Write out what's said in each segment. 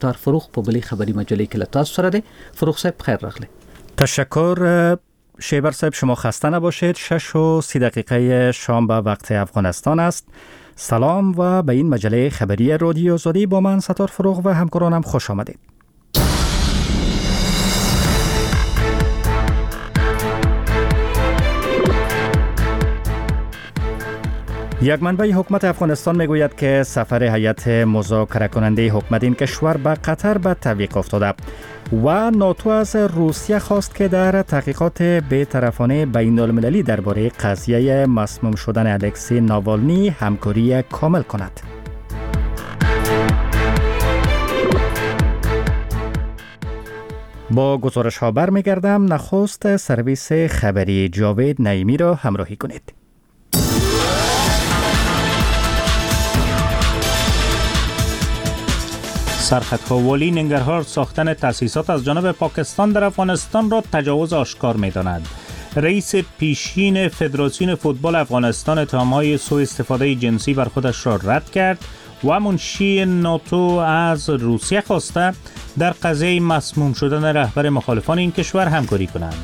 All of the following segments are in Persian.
ستار فروغ په بلې خبری مجلې کې له تاسو سره دی. فروغ صاحب خیر راغلی. تشکر شیبر صاحب، شما خسته نباشید. 6:30 شام به وقت افغانستان است. سلام و به این مجله خبری رادیو آزادی با من ستار فروغ و همکارانم خوش آمدید. یک منبع حکومت افغانستان میگوید که سفر هیئت مذاکره کننده حکومت این کشور به قطر به تعویق افتاده و ناتو از روسیه خواست که در تحقیقات بی‌طرفانه بین المللی درباره قضیه مسموم شدن الکسی ناوالنی همکاری کامل کند. با گزارش ها برمیگردم. نخست سرویس خبری جاوید نعیمی را همراهی کنید. سرخط والی ننگرهار ساختن تأسیسات از جانب پاکستان در افغانستان را تجاوز آشکار می‌داند. رئیس پیشین فدراسیون فوتبال افغانستان اتهام‌های سوء استفاده جنسی بر خودش را رد کرد و منشی ناتو از روسیه خواسته در قضیه مسموم شدن رهبر مخالفان این کشور همکاری کنند.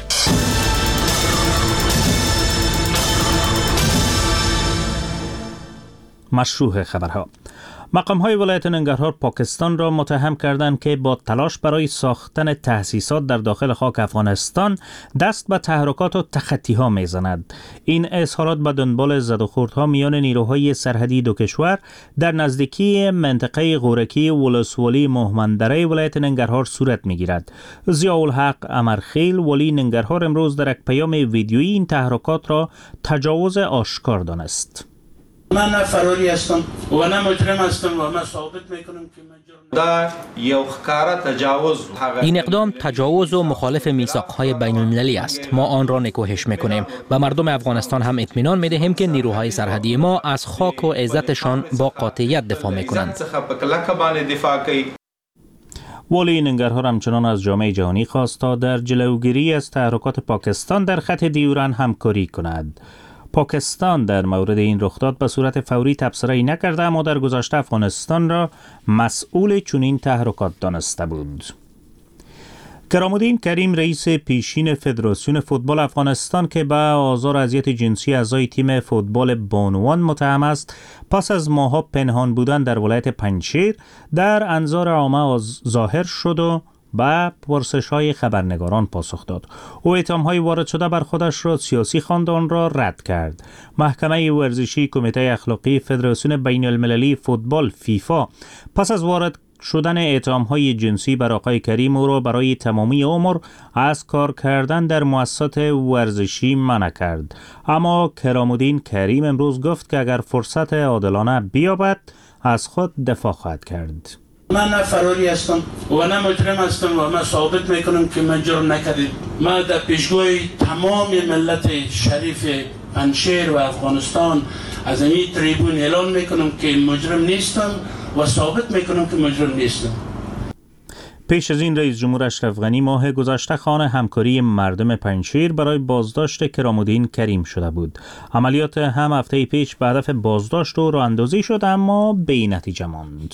مشروع خبرها. مقام‌های ولایت ننگرهار پاکستان را متهم کردند که با تلاش برای ساختن تأسیسات در داخل خاک افغانستان دست به تحرکات و تخطی‌ها می‌زند. این اظهارات به دنبال زد و خوردها میان نیروهای سرحدی دو کشور در نزدیکی منطقه غورکی ولسوالی مهمندره ولایت ننگرهار صورت می‌گیرد. ضیاءالحق امرخیل ولی ننگرهار امروز در یک پیام ویدیویی این تحرکات را تجاوز آشکار دانست. من نه فراری هستم و نه مجرم هستم و من ثابت میکنم که من جرم این اقدام تجاوز و مخالف میثاق‌های بین‌المللی است. ما آن را نکوهش میکنیم. به مردم افغانستان هم اطمینان میدهیم که نیروهای سرحدی ما از خاک و عزتشان با قاطعیت دفاع میکنند. ولی ننگرهار همچنان از جامعه جهانی خواست تا در جلوگیری از تحرکات پاکستان در خط دیورن همکاری کند. پاکستان در مورد این رخداد به صورت فوری تبصره‌ای نکرده، اما در گذشته افغانستان را مسئول چنین تحرکات دانسته بود. کرامالدین کریم رئیس پیشین فدراسیون فوتبال افغانستان که به آزار و اذیت جنسی اعضای تیم فوتبال بانوان متهم است، پس از ماه‌ها پنهان بودن در ولایت پنجشیر در انظار عامه ظاهر شد و به پرسش‌های خبرنگاران پاسخ داد. او اتهام‌های وارد شده بر خودش را سیاسی خواند و آن را رد کرد. محکمه ورزشی کمیته اخلاقی فدراسیون بین المللی فوتبال فیفا پس از وارد شدن اتهام‌های جنسی بر آقای کریم او را برای تمامی عمر از کار کردن در مؤسسات ورزشی منع کرد. اما کرامالدین کریم امروز گفت که اگر فرصت عادلانه بیابد از خود دفاع خواهد کرد. من نه فراری هستم و نه مجرم هستم و من ثابت میکنم که من جرم نکردم. من در پیشگوی تمام ملت شریف پنجشیر و افغانستان از این تریبون اعلان میکنم که مجرم نیستم و ثابت میکنم که مجرم نیستم. پیش از این رئیس جمهور اشرف غنی ماه گذشته خواهان همکاری مردم پنجشیر برای بازداشت کرامالدین کریم شده بود. عملیات هم هفته پیش به هدف بازداشت او راه اندازی شد اما بی نتیجه ماند.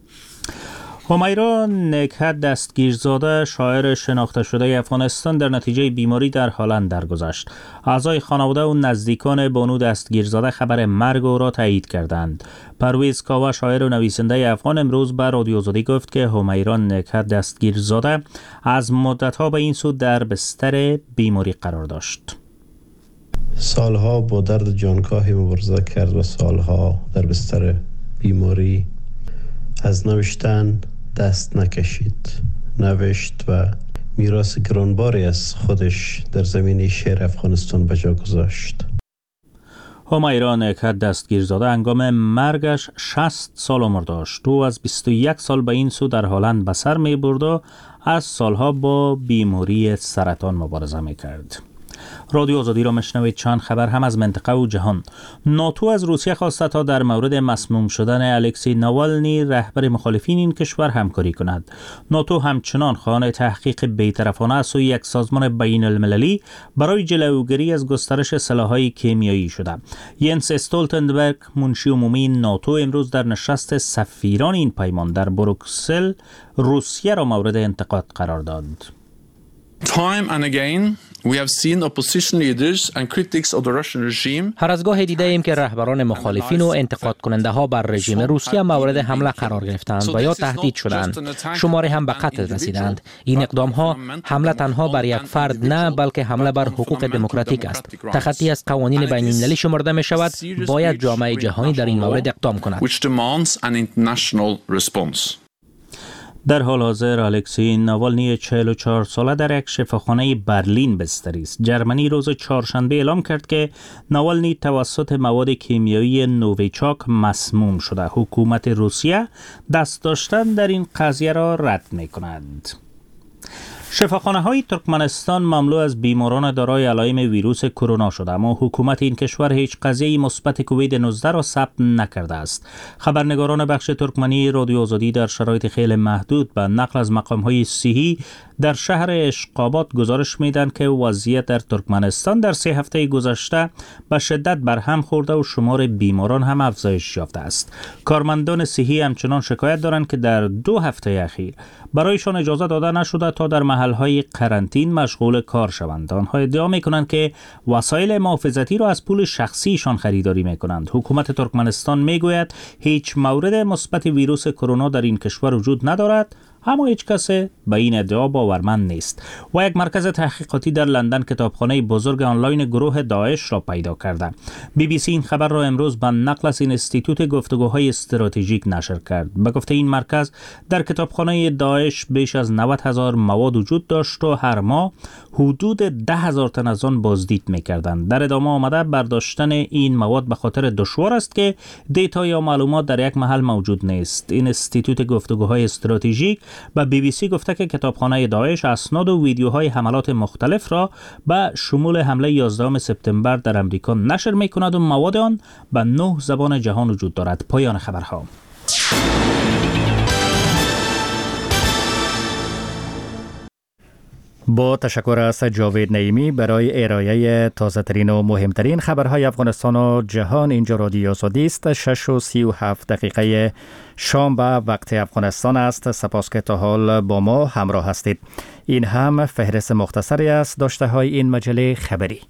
همیرا نکهت دستگیرزاده شاعر شناخته شده افغانستان در نتیجه بیماری در هلند درگذشت. اعضای خانواده و نزدیکان بانو دستگیرزاده خبر مرگ او را تایید کردند. پرویز کاوه شاعر و نویسنده افغان امروز به رادیو آزادی گفت که همیرا نکهت دستگیرزاده از مدت‌ها به این سو در بستر بیماری قرار داشت. سالها با درد جانکاهی مبارزه کرد و سالها در بستر بیماری از نوشتن دست نکشید. نوشت و میراث گرانباری از خودش در زمینه شعر افغانستان به جا گذاشت. همیرا نکهت دستگیرزاده هنگام مرگش 60 سال عمر داشت. او از 21 سال به این سو در هلند به سر می برد و از سالها با بیماری سرطان مبارزه می کرد. رادیو آزادی را مشنوید. چند خبر هم از منطقه و جهان. ناتو از روسیه خواسته تا در مورد مسموم شدن الکسی ناوالنی رهبر مخالفین این کشور همکاری کند. ناتو همچنان خواهان تحقیق بی‌طرفانه از سوی یک سازمان بین المللی برای جلوگیری از گسترش سلاح‌های کیمیایی شده. ینس استولتنبرگ منشی عمومی ناتو امروز در نشست سفیران این پیمان در بروکسل روسیه را مورد انتقاد قرار داد. Time and again we have seen opposition leaders and critics of the Russian regime. هر از گاهی دیده ایم که رهبران مخالفین و انتقاد کننده ها بر رژیم روسیه مورد حمله قرار گرفتند و یا تهدید شدند. شماری هم به قتل رسیدند. این اقدام ها حمله تنها بر یک فرد نه بلکه حمله بر حقوق دموکراتیک است. تخطی از قوانین بین المللی شمرده می شود. باید جامعه جهانی در این مورد اقدام کند. در حال حاضر الکسی ناوالنی 44 ساله در یک شفاخانه برلین بستری است. جرمنی روز چهارشنبه اعلام کرد که ناوالنی توسط مواد کیمیایی نوویچاک مسموم شده. حکومت روسیه دست داشتن در این قضیه را رد می کند. شفاخانه های ترکمنستان مملو از بیماران دارای علائم ویروس کرونا شده، اما حکومت این کشور هیچ قضیه مثبت کووید 19 را ثبت نکرده است. خبرنگاران بخش ترکمنی رادیو آزادی در شرایط خیلی محدود به نقل از مقام های صحی در شهر اشقابات گزارش میدن که وضعیت در ترکمنستان در 3 هفته گذشته به شدت برهم خورده و شمار بیماران هم افزایش یافته است. کارمندان صحی همچنان شکایت دارند که در 2 هفته اخیر برایشان اجازه داده نشده تا در محلهای قرنطین مشغول کار شوند. آنها ادعا میکنند که وسایل محافظتی را از پول شخصیشان خریداری میکنند. حکومت ترکمنستان میگوید هیچ مورد مثبت ویروس کرونا در این کشور وجود ندارد، اما هیچ کس به این ادعا باورمند نیست. و یک مرکز تحقیقاتی در لندن کتابخانه بزرگ آنلاین گروه داعش را پیدا کرده. BBC این خبر را امروز به نقل از اینستیتوت گفتگوهای استراتژیک نشر کرد. به گفته این مرکز در کتابخانه داعش بیش از 90,000 مواد وجود داشت و هر ماه حدود 10,000 تن از آن بازدید می‌کردند. در ادامه آمده برداشتن این مواد به خاطر دشوار است که دیتا یا معلومات در یک محل موجود نیست. این اینستیتوت گفتگوهای استراتژیک به BBC گفته که کتابخانه داعش اسناد و ویدیوهای حملات مختلف را به شمول حمله 11 سپتامبر در امریکا نشر می‌کند و مواد آن به 9 زبان جهان وجود دارد. پایان خبرها. با تشکر از جاوید نعیمی برای ارائه تازه‌ترین و مهمترین خبرهای افغانستان و جهان. اینجا رادیو آزادی است. 6:37 شام به وقت افغانستان است. سپاس که تا حال با ما همراه هستید. این هم فهرست مختصری از داشته های این مجله خبری.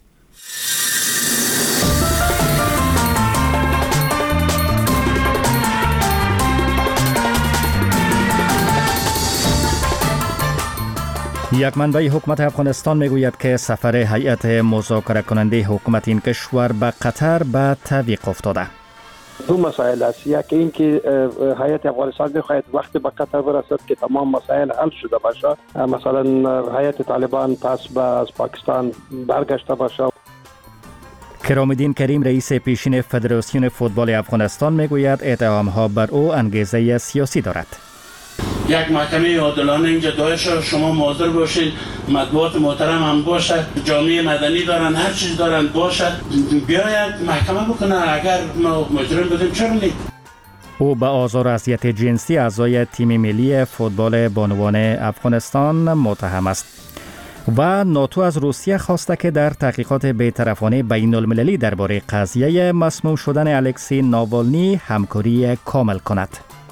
یک منبع حکومت افغانستان میگوید که سفر هیئت مذاکره کننده حکومت این کشور به قطر به تعویق افتاده. 2 مسائل است. یکی این که هیئت افغانستان میخواهد وقتی به قطر برسد که تمام مسائل حل شده باشه. مثلا هیئت طالبان پس از پاکستان برگشته باشه. کرامالدین کریم رئیس پیشین فدراسیون فوتبال افغانستان میگوید اتهام‌ها بر او انگیزه سیاسی دارد. یک محکمه عادلانه اینجا داعش شما حاضر باشین، مطبوعات محترم هم باشه، جامعه مدنی دارن، هر چیز دارن باشه، بیاید محکمه بکنه. اگر ما مجرم بودیم چرا نیم؟ او به آزار و اذیت جنسی اعضای تیم ملی فوتبال بانوان افغانستان متهم است. و ناتو از روسیه خواسته که در تحقیقات بی‌طرفانه بین المللی درباره قضیه مسموم شدن الکسی ناوالنی همکاری کامل کند.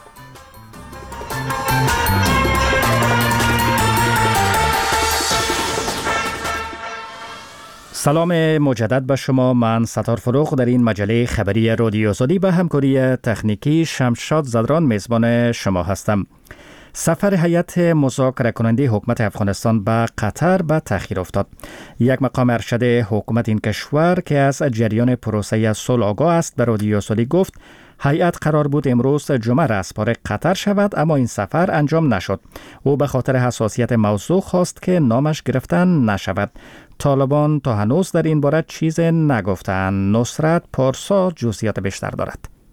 سلام مجدد به شما. من ستار فروغ در این مجله خبری رادیو آزادی به همکاری تکنیکی شمشاد زدران میزبان شما هستم. سفر هیئت مذاکره کننده حکومت افغانستان به قطر به تأخیر افتاد. یک مقام ارشد حکومت این کشور که از جریان پروسه صلح آگاه است به رادیو آزادی گفت هیئت قرار بود امروز جمعه رسپار قطر شود، اما این سفر انجام نشد. او به خاطر حساسیت موضوع خواست که نامش گرفتن نشود. طالبان تا هنوز در این باره چیز نگفتند. نصرت پارسا جزئیات بیشتر دارد.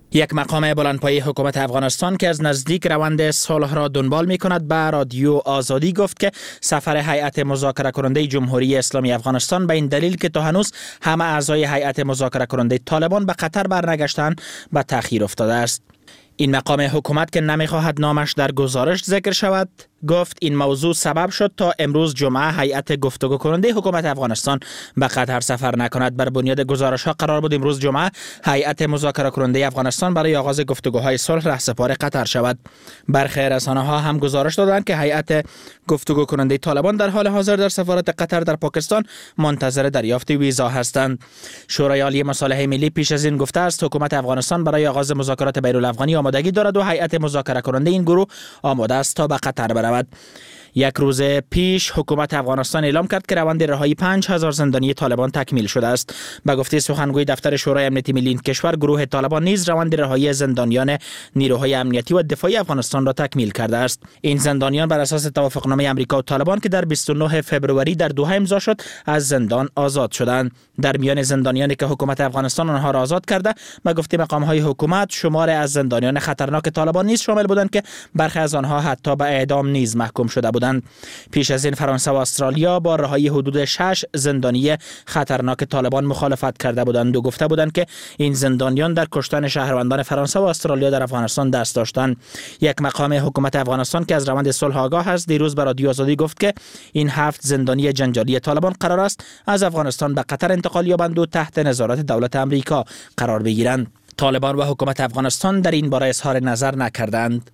یک مقام بلندپایه حکومت افغانستان که از نزدیک روند صلح را دنبال می‌کند به رادیو آزادی گفت که سفر هیئت مذاکره کننده جمهوری اسلامی افغانستان به این دلیل که تا هنوز همه اعضای هیئت مذاکره کننده طالبان به قطر برنگشتند به تأخیر افتاده است. این مقام حکومت که نمی‌خواهد نامش در گزارش ذکر شود گفت این موضوع سبب شد تا امروز جمعه هیئت گفتگو کننده حکومت افغانستان به قطر سفر نکند. بر بنیاد گزارش‌ها قرار بود امروز جمعه هیئت مذاکره کننده افغانستان برای آغاز گفتگوهای صلح رهسپار قطر شود. برخی رسانه‌ها هم گزارش دادند که هیئت گفتگو کننده طالبان در حال حاضر در سفارت قطر در پاکستان منتظر دریافت ویزا هستند. شورای عالی مصالحه ملی پیش از این گفته است حکومت افغانستان برای آغاز مذاکرات بین‌الافغانی آمادگی دارد و هیئت مذاکره کننده این گروه آماده است تا به قطر برود. یک روز پیش حکومت افغانستان اعلام کرد که روند رهایی 5000 زندانی طالبان تکمیل شده است. به گفته سخنگوی دفتر شورای امنیتی ملی این کشور گروه طالبان نیز روند رهایی زندانیان نیروهای امنیتی و دفاعی افغانستان را تکمیل کرده است. این زندانیان بر اساس توافقنامه امریکا و طالبان که در 29 فوریه در دوحه امضا شد از زندان آزاد شدند. در میان زندانیانی که حکومت افغانستان آنها را آزاد کرده به گفته مقام‌های حکومت شمار از زندانیان خطرناک طالبان نیز شامل بودند که برخی از آنها حتی به اعدام نیز محکوم شده بودند. پیش از این فرانسه و استرالیا با رهایی حدود 6 زندانی خطرناک طالبان مخالفت کرده بودند و گفته بودند که این زندانیان در کشتن شهروندان فرانسه و استرالیا در افغانستان دست داشتند. یک مقام حکومت افغانستان که از روند صلح آگاه است دیروز به رادیو آزادی گفت که این 7 زندانی جنجالی طالبان قرار است از افغانستان به قطر انتقال یابند و تحت نظارت دولت امریکا قرار بگیرند. طالبان و حکومت افغانستان در این باره اظهار نظر نکردند.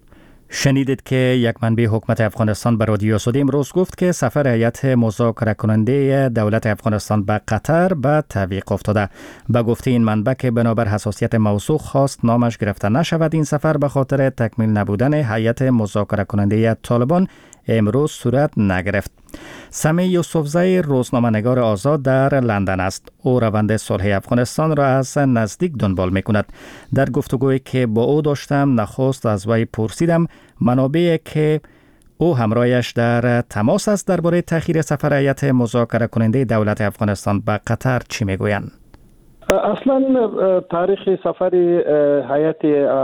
شنیدید که یک منبع حکومت افغانستان به رادیو آزادی امروز گفت که سفر هیئت مذاکره کننده دولت افغانستان به قطر به تعویق افتاده. به گفته این منبع که بنابر حساسیت موضوع خواست نامش گرفته نشود این سفر به خاطر تکمیل نبودن هیئت مذاکره کننده طالبان امروز صورت نگرفت. سمی یوسفزی روزنامه‌نگار آزاد در لندن است. او روند صلح افغانستان را از نزدیک دنبال می‌کند. در گفتگویی که با او داشتم نخست از وی پرسیدم منابعی که او همراهش در تماس است درباره تأخیر سفر هیئت مذاکره کننده دولت افغانستان به قطر چی میگویند؟ اصلا تاریخ سفر هیئت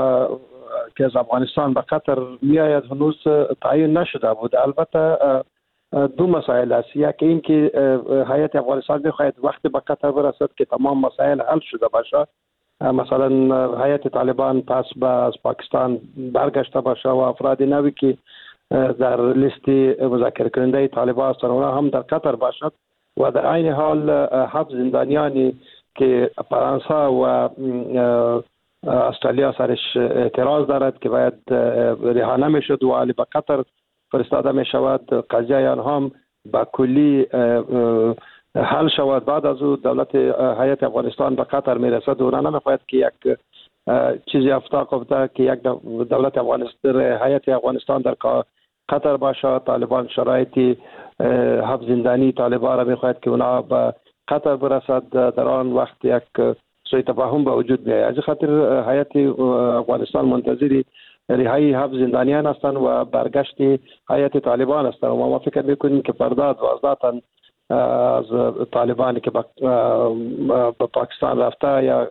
که از افغانستان به قطر میآید هنوز تعیین نشده بود. البته دو مسائل است. یکی این که هیئت افغانستان میخواهد وقتی به قطر برسد که تمام مسائل حل شده باشه، مثلا هیئت طالبان پس از پاکستان برگشته باشه و افراد نوی که در لیست مذاکره کننده طالبان هستند اونها هم در قطر باشد و در عین حال 7 زندانیانی که فرانسه و استرالیا سرش اعتراض دارد که باید رها نمیشد و علی به قطر فرستاده می شود، قضیه آنها هم به کلی حل شود. بعد از او دولت هیئت افغانستان به قطر می رسد و نمیخواهد که یک چیزی افته که یک دولت افغانستان هیئت افغانستان در قطر باشه. طالبان شرایطی 7 زندانی طالبان را میخواهد که اونا به قطر برسد، در آن وقت یک سوء تفاهم به وجود میاد. از خاطر هیئت افغانستان منتظر رهایی 7 زندانیان هستند و برگشت هیئت طالبان هستند و ما فکر میکنیم که فردا 12 تن از طالبانی که به پاکستان رفته یا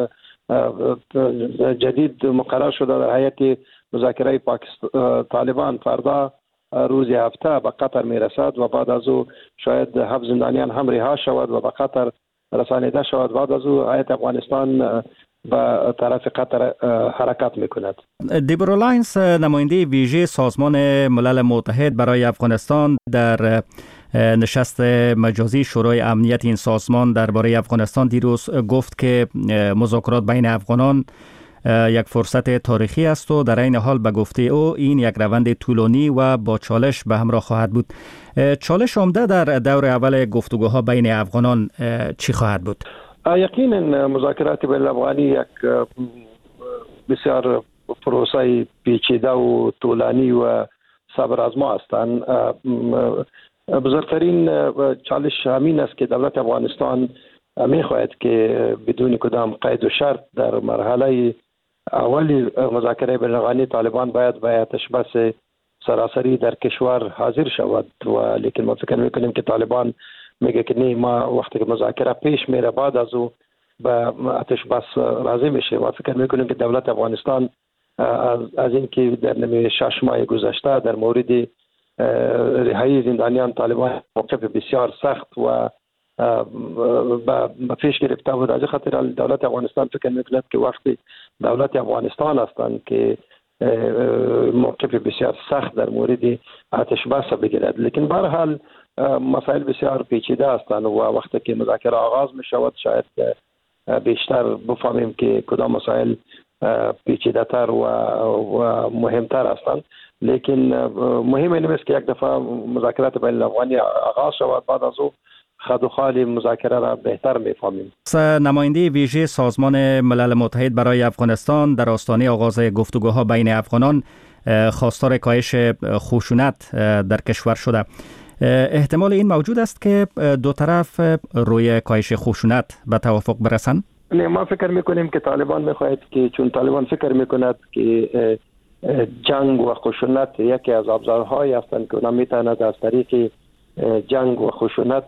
جدید مقرر شده در هیئت مذاکره طالبان فردا روز هفته به قطر میرسد و بعد از او شاید 7 زندانیان هم رها شود و به قطر رسانیده شود. بعد از او هیئت افغانستان به طرف قطر حرکت میکند. دیبرا لاینز نماینده ویژه سازمان ملل متحد برای افغانستان در نشست مجازی شورای امنیت این سازمان درباره افغانستان دیروز گفت که مذاکرات بین افغانان یک فرصت تاریخی است و در این حال به گفته او این یک روند طولانی و با چالش به همراه خواهد بود. چالش عمده در دور اول گفتگوها بین افغانان چی خواهد بود؟ یقینا مذاکرات بین الافغانی یک بسیار پروسه پیچیده و طولانی و صبر آزما هستند. بزرگترین چالش همین است که دولت افغانستان میخواهد که بدون کدام قید و شرط در مرحله اولی مذاکره بین الافغانی طالبان باید به تشبث سراسری در کشور حاضر شود و لیکن ما فکر میکنیم که طالبان میگه که نه، ما وقتی که مذاکره پیش میره بعد از او به آتش بس راضی میشه و فکر میکنیم که دولت افغانستان از اینکه در نمی 6 ماه گذشته در مورد رهایی زندانیان طالبان موقف بسیار سخت و به پیش گرفته بود. از خاطر دولت افغانستان فکر میکند که وقتی دولت افغانستان هستند که موقف بسیار سخت در مورد آتش بس بگیرد. لیکن به هر حال مسائل بسیار پیچیده هستند و وقتی که مذاکره آغاز می شود شاید بیشتر بفهمیم که کدام مسائل پیچیده تر و مهمتر هستند. لیکن مهم این است که یک دفعه مذاکرات بین الافغانی آغاز شود، بعد از او خد و خال مذاکره را بهتر میفهمیم. نماینده ویژه سازمان ملل متحد برای افغانستان در آستانه آغاز گفتگوها بین افغانان خواستار کاهش خشونت در کشور شده. احتمال این موجود است که دو طرف روی کاهش خشونت به توافق برسند؟ ما فکر میکنیم که طالبان میخواهد که چون طالبان فکر میکند که جنگ و خشونت یکی از ابزارهایی هستند که اونا میتواند از طریق جنگ و خشونت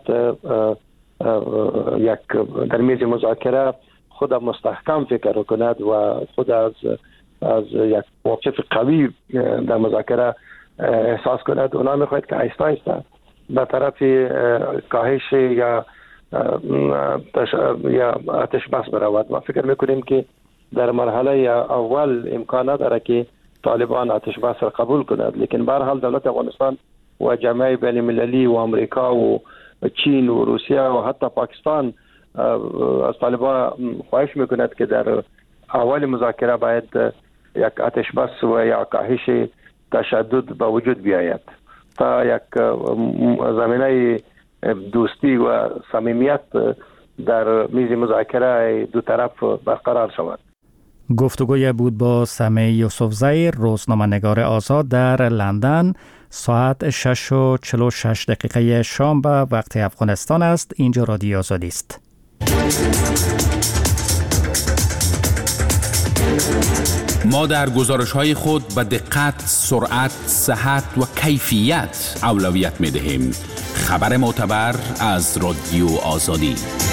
یک در میز مذاکره خود مستحکم فکر کند و خود از یک موقف قوی در مذاکره احساس کند. اونا میخواهد که آهسته آهسته به طرف کاهش یا آتش بس برود. ما فکر میکنیم که در مرحله اول امکان نداره که طالبان آتش بس را قبول کند، لیکن به هر حال دولت افغانستان و جامعه بین المللی و امریکا و چین و روسیه و حتی پاکستان از طالبان خواهش میکند که در اول مذاکره باید یک آتش بس و یا کاهش تشدد به وجود بیاید تا یک زمینه دوستی و صمیمیت در میز مذاکره دو طرف برقرار شود. گفتگوی بود با سمیع یوسفزئی، روزنامه‌نگار آزاد در لندن. ساعت 6:46 شام به وقت افغانستان است. اینجا رادیو آزادی است. ما در گزارش‌های خود به دقت، سرعت، صحت و کیفیت اولویت می‌دهیم. خبر معتبر از رادیو آزادی.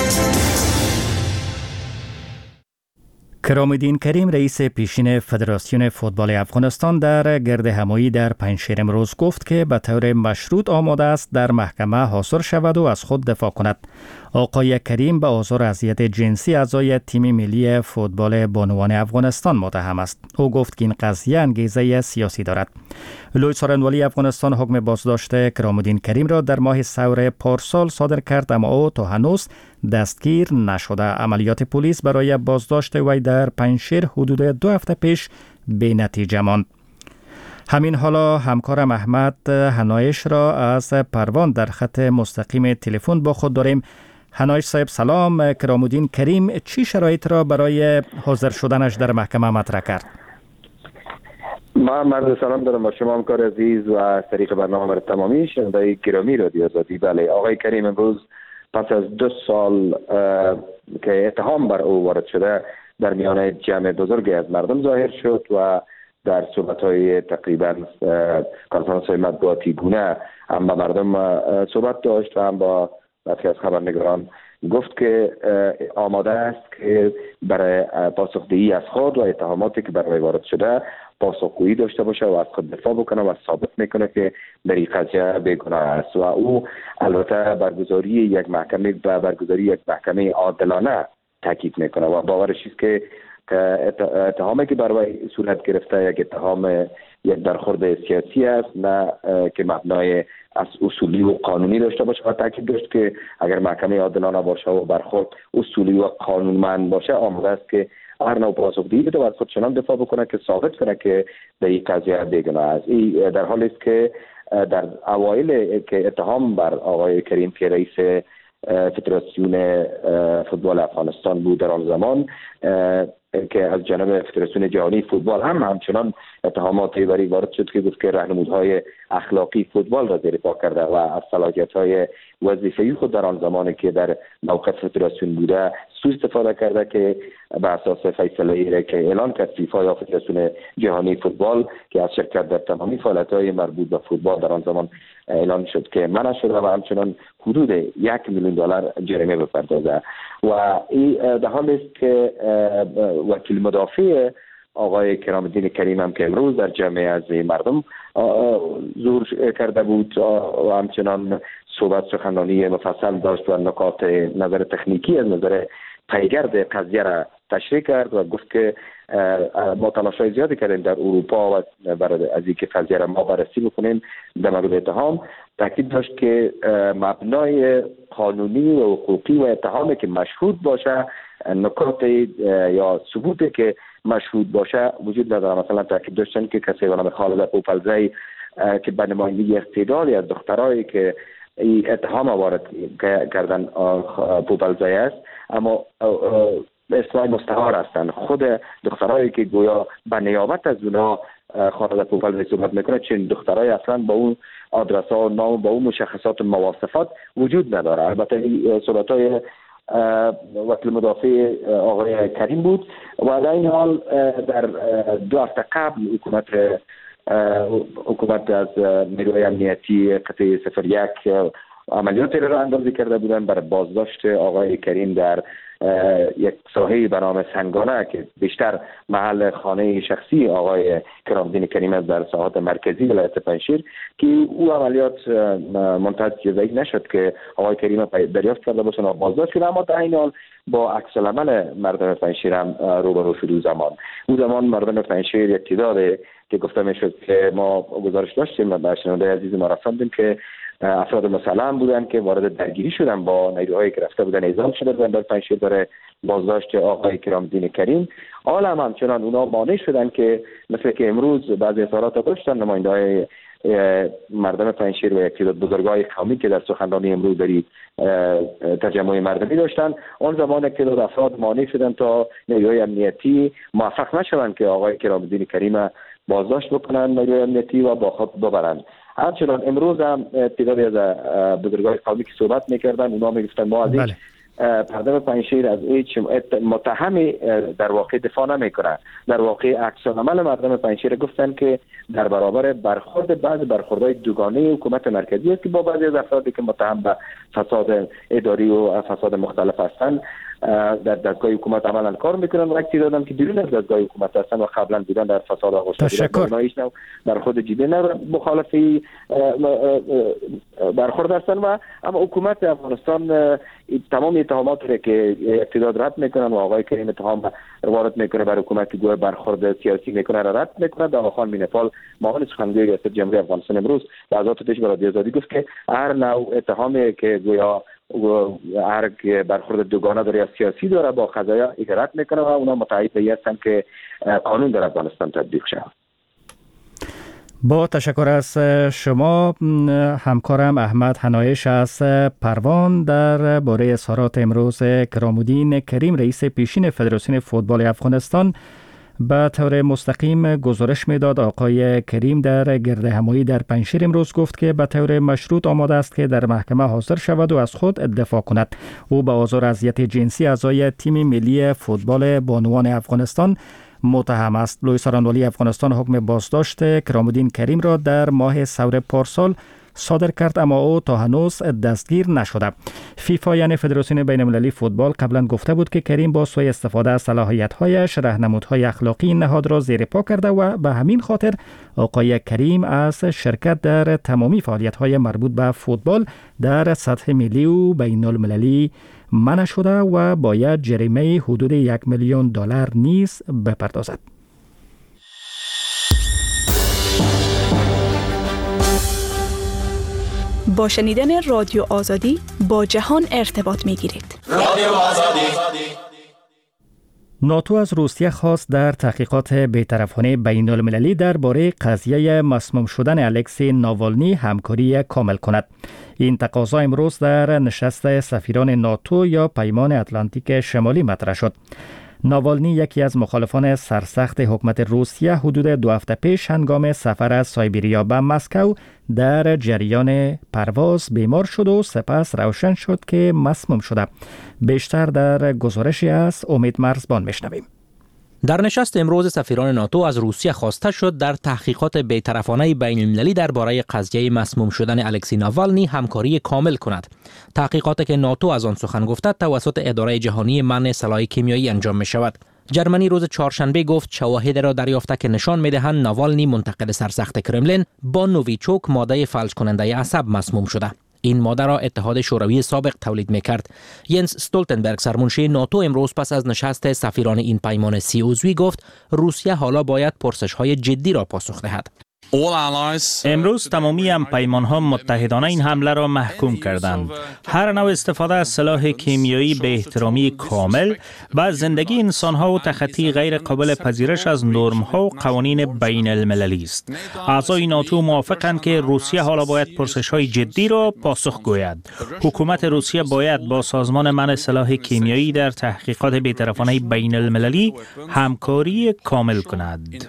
کرام‌الدین کریم رئیس پیشین فدراسیون فوتبال افغانستان در گرد همایی در پنجشیر امروز گفت که به طور مشروط آماده است در محکمه حاضر شود و از خود دفاع کند. آقای کریم به آزار و اذیت جنسی اعضای تیم ملی فوتبال بانوان افغانستان متهم است. او گفت که این قضیه انگیزه سیاسی دارد. لوی سارنوالی افغانستان حکم بازداشت کرام‌الدین کریم را در ماه سور پارسال صادر کرد، اما او تا هنوز دستگیر نشده. عملیات پلیس برای بازداشت وی در پنجشیر حدود 2 هفته پیش بی نتیجه ماند. همین حالا همکارم احمد هنایش را از پروان در خط مستقیم تلفن با خود داریم. هنایش صاحب سلام. کرام‌الدین کریم چی شرایط را برای حاضر شدنش در محکمه مطرح کرد؟ من مرد سلام دارم با شما همکار عزیز و از طریق برنامه تمامی شنوندگان گرامی رادیو آزادی. بله، آقای کریم امروز پس از 2 سال که اتهام بر او وارد شده در میان جمع بزرگی از مردم ظاهر شد و در صحبت‌های تقریبا کنفرانس‌های مطبوعاتی گونه هم با مردم صحبت داشت و هم با برخی از خبرنگاران گفت که آماده است که برای پاسخگویی از خود و اتهاماتی که برای وارد شده پاسخگویی داشته باشه و از خود دفاع بکنه و ثابت میکنه که در این قضیه بیگناه است. و او البته برگزاری یک محکمه عادلانه تاکید میکنه و باورش است که اتهامی که برای صورت گرفته یک برخورد سیاسی است، نه که مبنای از اصولی و قانونی داشته باشه و تاکید داشت که اگر محکمه عادلانه باشه و برخورد اصولی و قانونمند باشه آماده است که هر نوع پاسخگویی بده و از خود چنان دفاع بکنه که ثابت کنه که در این قضیه بیگناه است. این در حالی است که در اوایل که اتهام بر آقای کریم که رئیس فدراسیون فوتبال افغانستان بود در آن زمان که از جانب فدراسیون جهانی فوتبال همچنان اتهاماتی بر وارد شد که گفت که راهنمودهای اخلاقی فوتبال را زیر پا کرده و از صلاحیت‌های وظیفه‌ای خود در آن زمانی که در موقف فدراسیون بوده سوء استفاده کرده که به اساس فیصله‌ای را که اعلان کرد فیفا یا فدراسیون جهانی فوتبال که از شرکت در تمامی فعالیت‌های مربوط به فوتبال در آن زمان اعلان شد که منع شده و همچنان حدود $1,000,000 جریمه بپردازه و این در حالی است که وکیل مدافع آقای کرام الدین کریم هم که امروز در جمع از مردم ظهور کرده بود و همچنان صحبت سخنرانی مفصل داشت و نکات نظر تکنیکی از نظر پیگرد قضیه را تشریح کرد و گفت که ما تلاش‌های زیادی کردیم در اروپا و برای از اینکه قضیه را ما بررسی بکنیم در مورد اتهام تاکید داشت که مبنای قانونی و حقوقی و اتهامی که مشهود باشه نکات یا ثبوتی که مشهود باشه وجود نداره. مثلا تاکید داشتن که کسی به نام خالد پوپلزی که به نمایندگی استعدادی از دخترایی که این اتهام وارد کردن پوپلزی است اما اسمای مستعار هستند. خود دخترایی که گویا به نیابت از اونها خالد پوپلزی صحبت میکنه چون دخترای اصلا با اون آدرس ها و نام با اون مشخصات و مواصفات وجود نداره. البته این صحبت‌های وکیل مدافع آقای کریم بود و در این حال در 2 هفته قبل حکومت از نیروی امنیتی قطعه 01 عملیاتی را اندازی کرده بودند برای بازداشت آقای کریم در یک ساحه به نام سنگانه که بیشتر محل خانه شخصی آقای کرام الدین کریم است در ساحات مرکزی ولایت پنجشیر که او عملیات منتهی جزئی نشد که آقای کریم دریافت کرده باشند و بازداشت شده، اما در این حال با عکس العمل مردم پنجشیر هم روبرو شد. او زمان مردم پنجشیر یک تعداد که گفته میشد که ما گزارش داشتیم و به شنونده عزیز ما رساندیم که افراد مسلح بودند که وارد درگیری شدن با نیروهایی که رفته بودن اعزام شده بودن در پنجشیر برای بازداشت آقای کرام الدین کریم. حالا همچنان اونا مانع شدن که مثل که امروز بعضی اظهارات داشتن نماینده‌های مردم پنجشیر و یک تعداد بزرگای قومی که در سخنرانی امروز بری تجمع مردمی داشتن، آن زمان یک تعداد افراد مانع شدن تا نیروهای امنیتی موفق نشدن که آقای کرام الدین کریم بازداشت بکنن نیروهای امنیتی و با خود ببرند. همچنان امروز هم تعدادی از بزرگای قومی که صحبت میکردن اونا میگفتن ما از این مردم پنجشیر از هیچ متهمی در واقع دفاع نمیکنن. در واقع عکس العمل مردم پنجشیر گفتن که در برابر برخورد بعض برخوردهای دوگانه حکومت مرکزی است که با بعضی از افرادی که متهم به فساد اداری و فساد مختلف هستند در دستگاه حکومت عملا کار میکنن و اکتی دادن که بیرون از دستگاه حکومت هستن و قبلا بودن در فساد آغوش‌ها در خود جیبه مخالفی برخورد هستن و اما حکومت افغانستان تمام اتهامات را که اقتدار رد میکنن و آقای کریم اتهام وارد میکنه بر حکومت که گویا برخورد سیاسی میکنه را رد میکنه. داوخان مینپال معاون سخنگوی ریاست جمهوری افغانستان امروز لحظات پیش به رادیو آزادی گفت که هر نوع اتهامی که گویا هر برخورد دوگانه داره یا سیاسی داره با قضایا رد میکنه و اونا متعهد به هستن که قانون در افغانستان تطبیق شود. با تشکر از شما. همکارم احمد حنایش از پروان در باره اظهارات امروز کرام الدین کریم رئیس پیشین فدراسیون فوتبال افغانستان به طور مستقیم گزارش میداد. آقای کریم در گردهمایی در پنجشیر امروز گفت که به طور مشروط آماده است که در محکمه حاضر شود و از خود دفاع کند. او به آزار اذیت جنسی اعضای تیم ملی فوتبال بانوان افغانستان متهم است. لوی سارانوالی افغانستان حکم بازداشت کرام الدین کریم را در ماه سور پارسال صادر کرد اما او تا هنوز دستگیر نشده. فیفا یعنی فدراسیون بین المللی فوتبال قبلا گفته بود که کریم با سوء استفاده از صلاحیت‌هایش راهنمودهای اخلاقی نهاد را زیر پا کرده و به همین خاطر آقای کریم از شرکت در تمامی فعالیت‌های مربوط به فوتبال در سطح ملی و بین المللی منع شده و باید جریمه حدود $1,000,000 نیز بپردازد. با شنیدن رادیو آزادی با جهان ارتباط می‌گیرید. رادیو آزادی. ناتو از روسیه خواست در تحقیقات بی‌طرفانه بین المللی درباره قضیه مسموم شدن الکسی ناوالنی همکاری کامل کند. این تقاضا امروز در نشست سفیران ناتو یا پیمان اتلانتیک شمالی مطرح شد. ناوالنی یکی از مخالفان سرسخت حکومت روسیه حدود 2 هفته پیش هنگام سفر از سایبریا به مسکو در جریان پرواز بیمار شد و سپس روشن شد که مسموم شده. بیشتر در گزارشی از امید مرزبان میشنویم. در نشست امروز سفیران ناتو از روسیه خواسته شد در تحقیقات بی‌طرفانه بین‌المللی درباره قضیه مسموم شدن الکسی ناوالنی همکاری کامل کند. تحقیقاتی که ناتو از آن سخن گفته توسط اداره جهانی منع سلاح کیمیایی انجام می شود. جرمنی روز چهارشنبه گفت شواهد را دریافته که نشان می‌دهند ناوالنی منتقد سرسخت کرملین با نوویچوک ماده فلج کننده عصب مسموم شده. این ماده را اتحاد شوروی سابق تولید می‌کرد. ینس استولتنبرگ سرمنشی ناتو امروز پس از نشست سفیران این پیمان 30 عضوی گفت روسیه حالا باید پرسش‌های جدی را پاسخ دهد. امروز تمامی همپیمان‌ها متحدانه این حمله را محکوم کردند. هر نوع استفاده از سلاح کیمیایی به احترامی کامل و زندگی انسان‌ها و تخطی غیر قابل پذیرش از نرم‌ها و قوانین بین المللی است. اعضای ناتو موافقند که روسیه حالا باید پرسش‌های جدی را پاسخ گوید. حکومت روسیه باید با سازمان منع سلاح کیمیایی در تحقیقات بی‌طرفانه بین المللی همکاری کامل کند.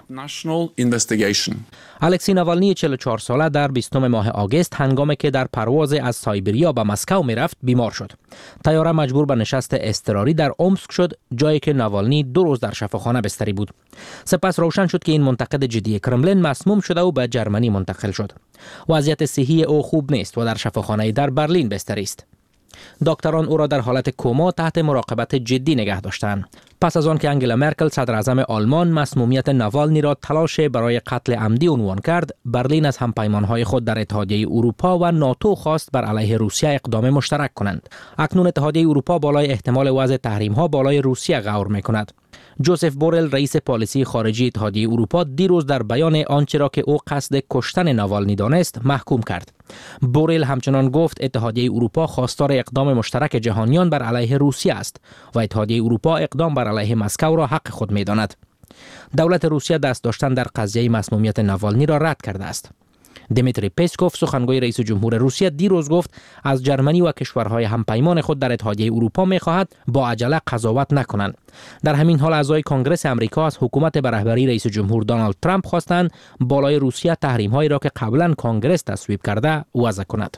الکسی ناوالنی 44 ساله در 20 ماه آگوست هنگامی که در پرواز از سایبریا به مسکو میرفت بیمار شد. طیاره مجبور به نشست اضطراری در اومسک شد، جایی که ناوالنی 2 روز در شفاخانه بستری بود. سپس روشن شد که این منتقد جدی کرملین مسموم شده و به جرمنی منتقل شد. وضعیت صحی او خوب نیست و در شفاخانه در برلین بستری است. دکتران او را در حالت کما تحت مراقبت جدی نگه داشتند. پس از آن که انگلا مرکل صدر اعظم آلمان مسمومیت ناوالنی را تلاش برای قتل عمدی عنوان کرد، برلین از همپیمانهای خود در اتحادیه اروپا و ناتو خواست بر علیه روسیه اقدام مشترک کنند. اکنون اتحادیه اروپا بالای احتمال وضع تحریم‌ها بالای روسیه غور می‌کند. جوزف بورل رئیس پالیسی خارجی اتحادیه اروپا دیروز در بیان آنچه را که او قصد کشتن ناوالنی دانست محکوم کرد. بورل همچنان گفت اتحادیه اروپا خواستار اقدام مشترک جهانیان بر علیه روسیه است و اتحادیه اروپا اقدام بر علیه مسکو را حق خود می‌داند. دولت روسیه دست داشتن در قضیه مسمومیت ناوالنی را رد کرده است. دمیتری پسکوف سخنگوی رئیس جمهور روسیه دیروز گفت از جرمنی و کشورهای همپیمان خود در اتحادیه اروپا می‌خواهد با عجله قضاوت نکنند. در همین حال اعضای کنگره آمریکا از حکومت به رهبری رئیس جمهور دونالد ترامپ خواستند بالای روسیه تحریم‌هایی را که قبلا کنگره تصویب کرده وضع کند.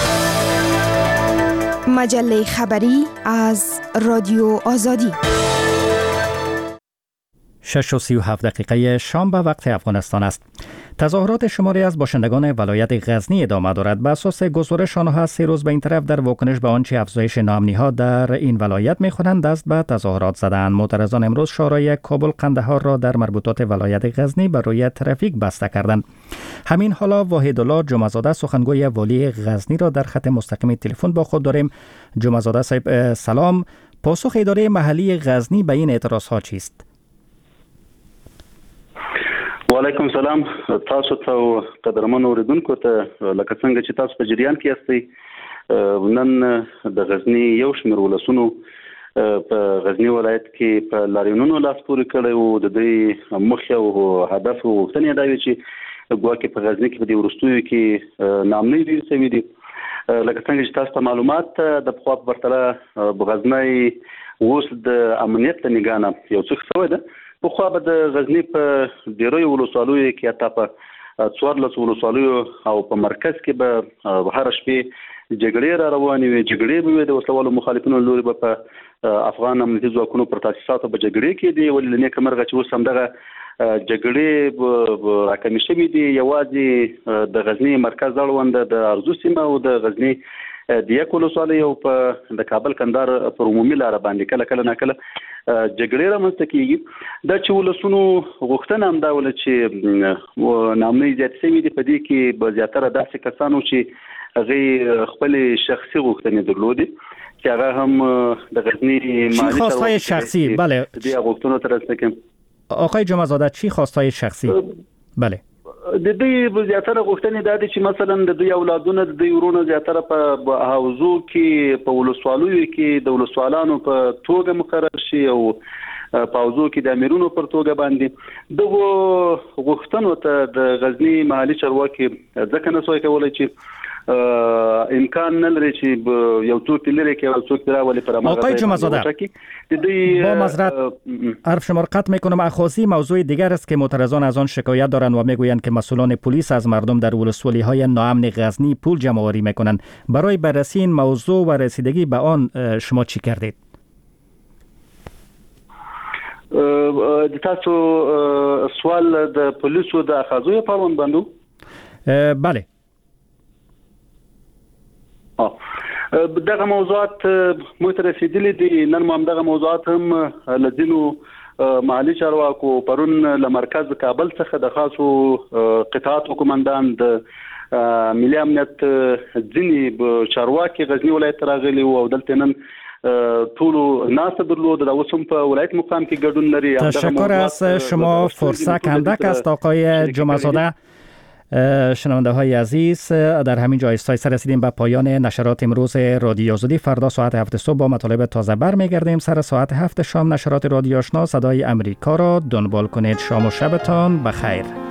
مجله خبری از رادیو آزادی. 6:37 شام به وقت افغانستان است. تظاهرات شماری از باشندگان ولایت غزنی ادامه دارد. به اساس گزارش آنها 3 روز به این طرف در واکنش به آنچه افزایش ناامنی‌ها در این ولایت می‌خوانند دست به تظاهرات زدند. معترضان امروز شورای کابل قندهار را در مربوطات ولایت غزنی برای ترافیک بسته کردند. همین حالا وحیدالله جمعه‌زاده سخنگوی والی غزنی را در خط مستقیم تلفن با خود داریم. جمعه‌زاده صاحب سلام. پاسخ اداره محلی غزنی به این اعتراض‌ها چیست؟ وعلیکم سلام. تاسو ته قدرمن اوریدونکو ته لکه څنګه چې تاسو په جریان کې یاستئ، نن د غزنی یو شمېر ولسونو په غزنی ولایت کې په لاریونونو لاس پورې کړی و. د دوی مخ او هدف او غوښتنې دا وي چې ګواکې په غزنی کې په دې وروستیو کې ناامنۍ ډېرې شوې دي. لکه څنګه چې تاسو ته معلومات د پخوا په پرتله غزنی اوس د امنیت له نګاه نه یو څه شوی ده. پخوا به د غزنی په ډیرو ولسوالیو کې حتی په 14 ولسوالیو او په مرکز کې به هر شپې جګړې را روانې وي. جګړې به وي د وسلوالو مخالفینو لوري به په افغان امنیتي ځواکونو پر تاسیساتو به جګړې کېدې، ولې له نیکه مرغه چې اوس همدغه جګړې راکمې شوې دي. یوازې د غزنی مرکز اړوند د ارزو سیمه او د غزنی د یک ولسوالۍ او په د کابل کندهار پر عمومي لاره باندې کله کله نه کله جګړې رامنځته کېږي. دا چې ولسونو غوښتنه همدا وله چې ناامنۍ زیاتې شوې دي. په دې کې به زیاتره داسې کسانو چې هغوی خپلې شخصي غوښتنې درلودې چې هغه هم د غزنی چی خواستهای شخصی؟ بله دې غوښتنو ته رسیدل. آقای جمعه‌زاده چی خواستهای شخصی؟ بله د دوی زیاتره غوښتنې دا دي چې مثلا د دوی اولادونه د دوی ورونه زیاتره په حوزو کې په ولسوالیو کې د ولسوالانو په توګه مقرر شي او په حوزو کې د امیرونو پر توګه باندې دغه غوښتنو ته د غزنی محلي چارواکي ځکه نه سوی کولای چې امکان نه لري چې یو څوک لري کې یو څوک راولي پر امر آقای جمعه‌زاده با معذرت حرف شما را قطع میکنم. اخاذی موضوع دیگر است که معترضان از آن شکایت دارند و میگویند که مسئولان پلیس از مردم در ولسوالی های ناامن غزنی پول جمع آوری میکنند. برای بررسی این موضوع و رسیدگی به آن شما چی کردید؟ تاسو سوال د پولیسو د اخاذو په اړه باندې بله دغه موضوعات مترسیدلې دي. نن هم دغه موضوعات هم لدینو مالی چارواکو پرون له مرکز کابل څخه د خاصو قطاعات قومندان د ملي امنیت ځینی چارواکي غزنی ولایت راغلي او دلته نن طول ناس درلود در اوسم په ولایت مقام کې ګډون لري. تشکر از شما. فرصت اندک است آقای جمعه‌زاده. شنونده های عزیز، در همین جا آهسته رسیدیم به پایان نشرات امروز رادیو آزادی. فردا ساعت 7 صبح با مطالب تازه برمیگردیم. سر ساعت 7 شام نشرات رادیو آشنا صدای امریکا را دنبال کنید. شام و شبتان بخیر.